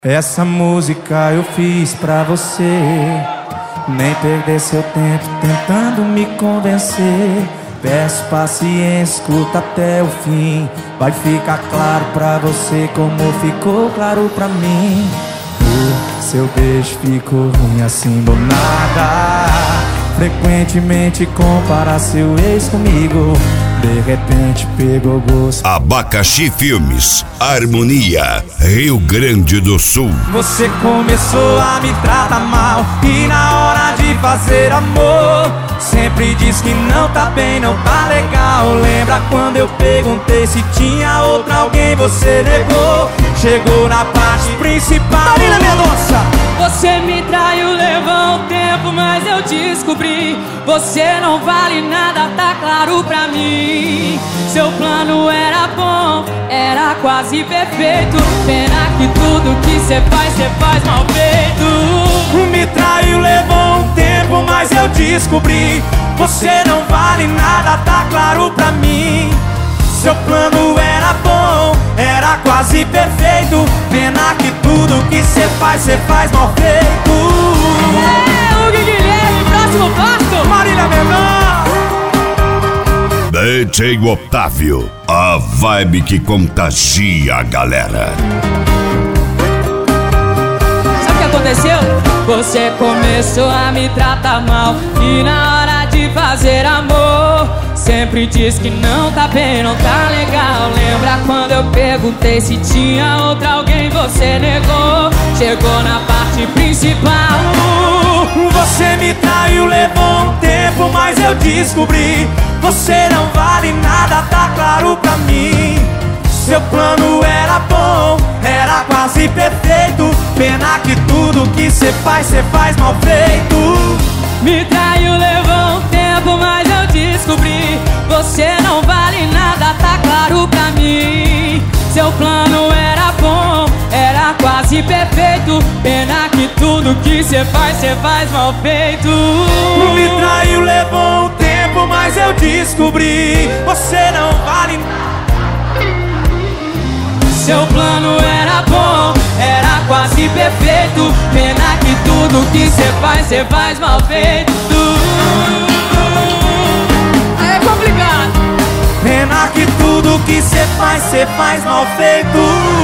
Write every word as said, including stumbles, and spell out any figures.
Essa música eu fiz pra você, nem perder seu tempo tentando me convencer. Peço paciência, escuta até o fim. Vai ficar claro pra você como ficou claro pra mim. O seu beijo ficou ruim assim do nada. Frequentemente compara seu ex comigo. De repente pegou gosto. Abacaxi Filmes, Harmonia, Rio Grande do Sul. Você começou a me tratar mal e na hora de fazer amor sempre diz que não tá bem, não tá legal. Lembra quando eu perguntei se tinha outra alguém, você negou. Chegou na parte principal. Marina Mendonça! Você me traiu, levou um tempo, mas eu descobri. Você não vale nada, tá claro pra mim. Seu plano era bom, era quase perfeito. Pena que tudo que cê faz, cê faz mal feito. Me traiu, levou um tempo, mas eu descobri. Você não vale nada, tá claro pra mim. Seu plano era bom, era quase perfeito. Pena que tudo que cê faz, cê faz mal feito. É, Hugo Guilherme, próximo passo, Marília Mendonça. D J Otávio, a vibe que contagia a galera. Sabe o que aconteceu? Você começou a me tratar mal e na hora de fazer amor sempre diz que não tá bem, não tá legal. Lembra quando eu perguntei se tinha outra alguém, você negou. Chegou na parte principal. Você me traiu, levou um tempo, mas eu descobri. Você não vale nada, tá claro pra mim. Seu plano era bom, era quase perfeito. Pena que tudo que cê faz, cê faz mal feito. Me traiu, levou um tempo, mas eu descobri. Você não vale nada, tá claro pra mim. Seu plano era bom, era quase perfeito. Pena que tudo que cê faz, cê faz mal feito. Me traiu, levou um tempo, mas eu descobri. Você não vale nada. Seu plano era bom, era quase perfeito. Pena que tudo que cê faz, cê faz mal feito. É complicado. Pena que tudo que cê faz, cê faz mal feito.